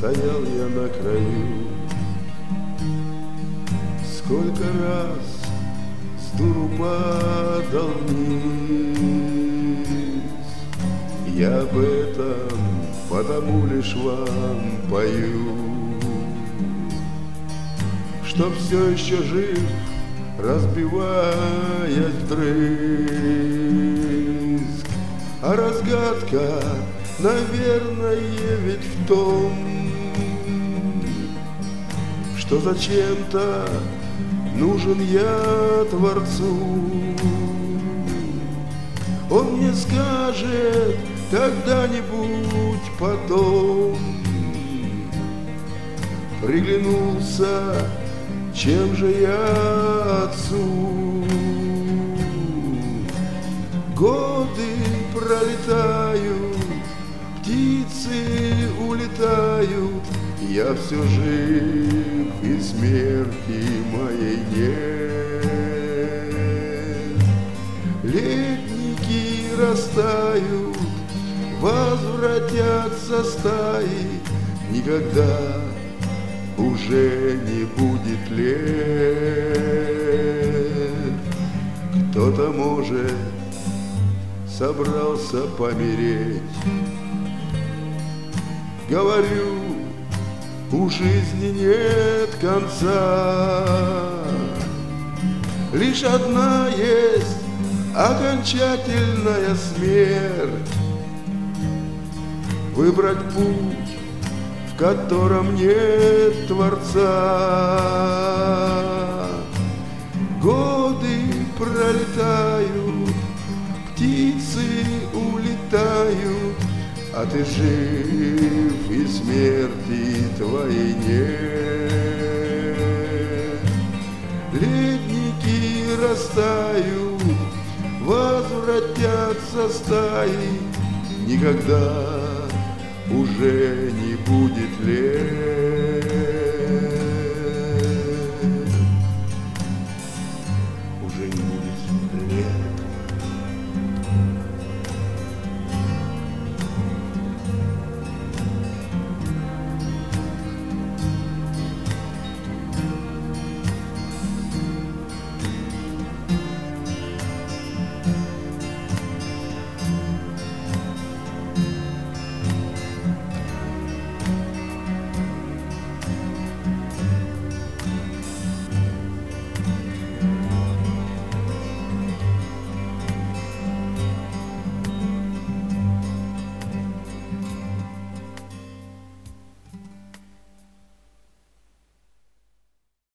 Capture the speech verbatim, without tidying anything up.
стоял я на краю. Сколько раз с дуру падал вниз, я об этом потому лишь вам пою, что все еще жив, разбиваясь вдрызг. А разгадка, наверное, ведь в том, что зачем-то нужен я Творцу. Он мне скажет когда-нибудь потом: приглянулся, чем же я отцу. Годы пролетают, птицы улетают, я все жив, и смерти моей нет. Летники растают, возвратятся стаи, никогда уже не будет лет. Кто-то, может, собрался помереть. Говорю, у жизни нет конца, лишь одна есть окончательная смерть. Выбрать путь, в котором нет Творца. Годы пролетают, птицы улетают, а ты жив, и смерти твоей нет. Летники растают, возвратятся стаи, никогда уже не будет лет.